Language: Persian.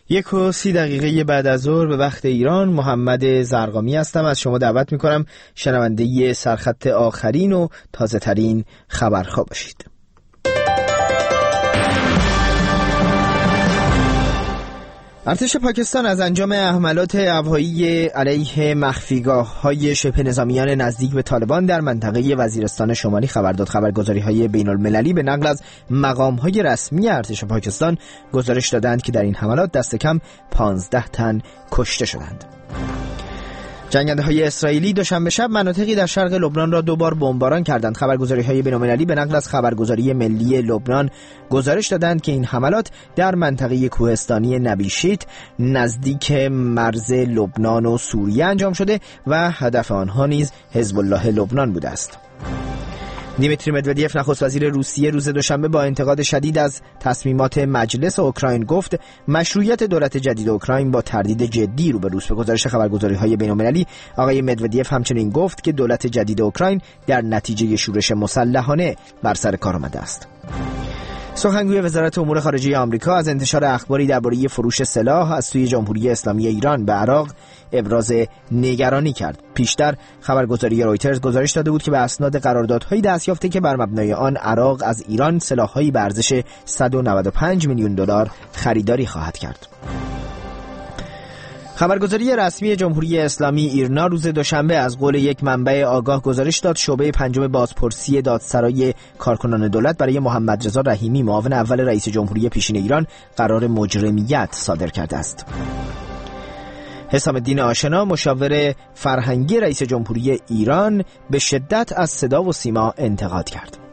1:30 بعد از ظهر به وقت ایران. محمد زرقامی هستم. از شما دعوت میکنم شنونده سرخط آخرین و تازه ترین خبرها باشید. ارتش پاکستان از انجام حملات هوایی علیه مخفیگاه‌های شبه نظامیان نزدیک به طالبان در منطقه وزیرستان شمالی خبر داد. خبرگزاری‌های بین‌المللی به نقل از مقام‌های رسمی ارتش پاکستان گزارش دادند که در این حملات دست کم 15 تن کشته شدند. جنگنده‌های اسرائیلی دوشنبه شب مناطقی در شرق لبنان را 2 بار بمباران کردند. خبرگزاری‌های بین‌المللی به نقل از خبرگزاری ملی لبنان گزارش دادند که این حملات در منطقه کوهستانی نبیشیت نزدیک مرز لبنان و سوریه انجام شده و هدف آنها نیز حزب الله لبنان بوده است. دیمیتری مدودیف نخست وزیر روسیه روز دوشنبه با انتقاد شدید از تصمیمات مجلس اوکراین گفت مشروعیت دولت جدید اوکراین با تردید جدی روبروست. به گزارش خبرگزاری‌های بین‌المللی آقای مدودیف همچنین گفت که دولت جدید اوکراین در نتیجه شورش مسلحانه بر سر کار آمده است. سخنگوی وزارت امور خارجه آمریکا از انتشار اخباری درباره فروش سلاح از سوی جمهوری اسلامی ایران به عراق ابراز نگرانی کرد. پیشتر خبرگزاری رویترز گزارش داده بود که به اسناد قراردادهای دستیافته که بر مبنای آن عراق از ایران سلاح‌هایی به ارزش 195 میلیون دلار خریداری خواهد کرد. خبرگزاری رسمی جمهوری اسلامی ایرنا روز دوشنبه از قول یک منبع آگاه گزارش داد شعبه 5 بازپرسی دادسرای کارکنان دولت برای محمد رضا رحیمی معاون اول رئیس جمهوری پیشین ایران قرار مجرمیت صادر کرده است. حسام الدین آشنا مشاور فرهنگی رئیس جمهوری ایران به شدت از صدا و سیما انتقاد کرد.